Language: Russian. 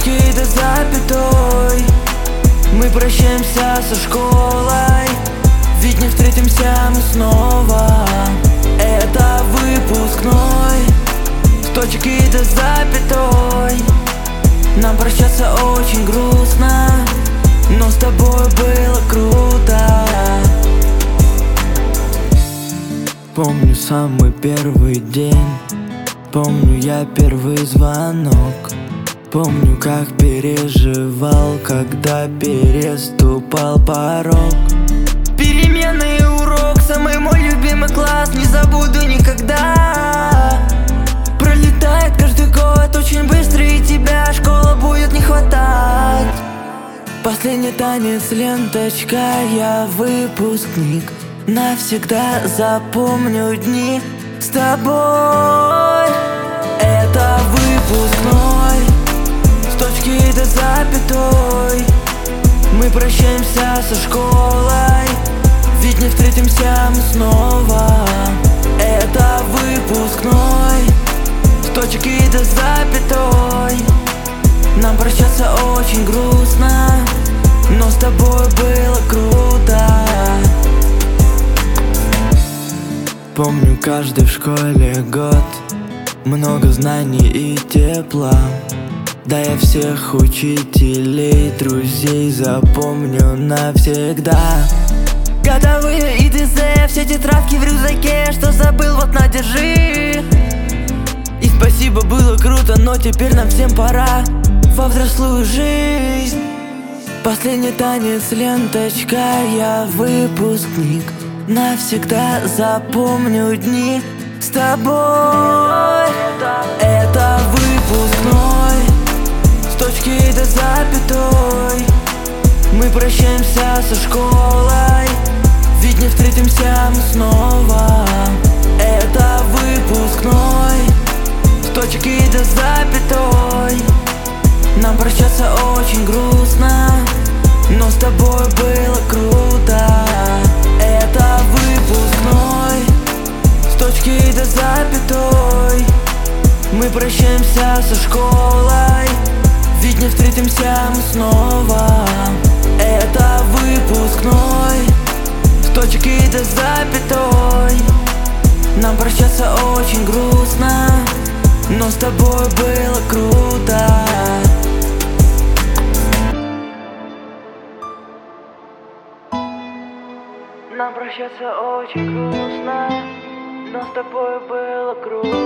точки до запятой. Мы прощаемся со школой, ведь не встретимся мы снова. Это выпускной, с точки до запятой. Нам прощаться очень грустно, но с тобой было круто. Помню самый первый день, помню я первый звонок. Помню, как переживал, когда переступал порог. Переменный урок, самый мой любимый класс, не забуду никогда. Пролетает каждый год очень быстро, и тебя школа будет не хватать. Последний танец, ленточка, я выпускник. Навсегда запомню дни с тобой. Это выпускной, с точки до запятой. Мы прощаемся со школой, ведь не встретимся мы снова. Это выпускной, с точки до запятой. Нам прощаться очень грустно, но с тобой было круто. Помню каждый в школе год, много знаний и тепла. Да я всех учителей, друзей запомню навсегда. Годовые и ДЗ, все тетрадки в рюкзаке, что забыл, вот на, держи. И спасибо, было круто, но теперь нам всем пора во взрослую жизнь. Последний танец, ленточка, я выпускник. Навсегда запомню дни с тобой. Это выпускной, с точки до запятой. Мы прощаемся со школой, ведь не встретимся мы снова. Это выпускной, с точки до запятой. Нам прощаться очень грустно, но с тобой было круто. Это выпускной, с точки до запятой. Мы прощаемся со школой, ведь не встретимся мы снова. Это выпускной, с точки до запятой. Нам прощаться очень грустно, но с тобой было круто. Нам прощаться очень грустно, но с тобой было круто.